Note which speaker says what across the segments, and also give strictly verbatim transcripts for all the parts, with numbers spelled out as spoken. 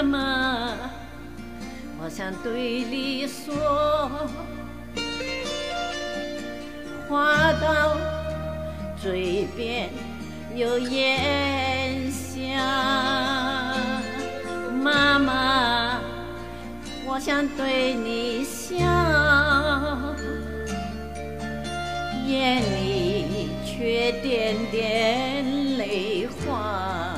Speaker 1: 妈，我想对你说，话到嘴边有咽下。妈妈，我想对你笑，眼里却点点泪花。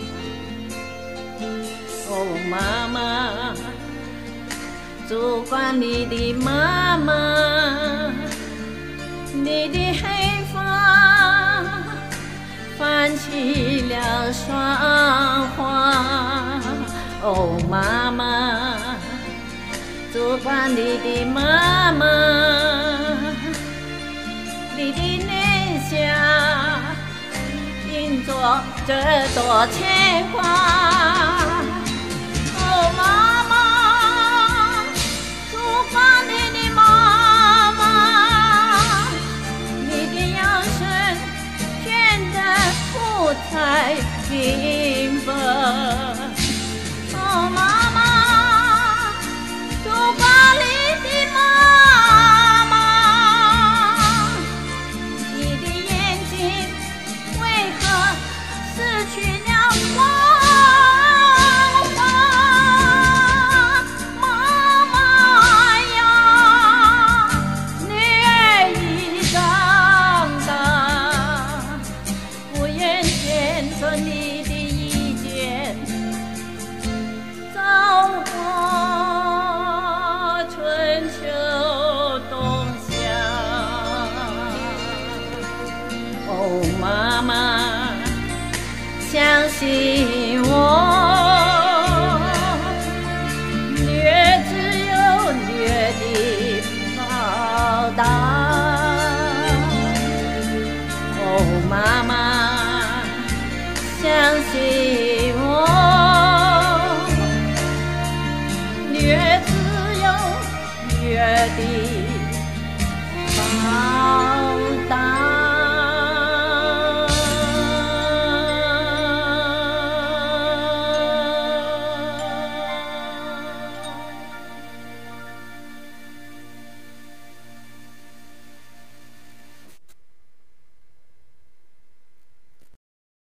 Speaker 1: 哦，妈妈，烛光里的妈妈，你的黑发泛起了霜花。哦，妈妈，烛光里的妈妈，你的脸颊印着这朵牵挂。哦，妈妈，烛光里的妈妈，你的腰身显得不再平凡。哦，妈妈，烛光里的妈妈，你的眼睛为何失去了光华？妈妈呀，女儿已长大，不愿牵着你的衣肩走过春秋冬夏。哦，妈妈，相信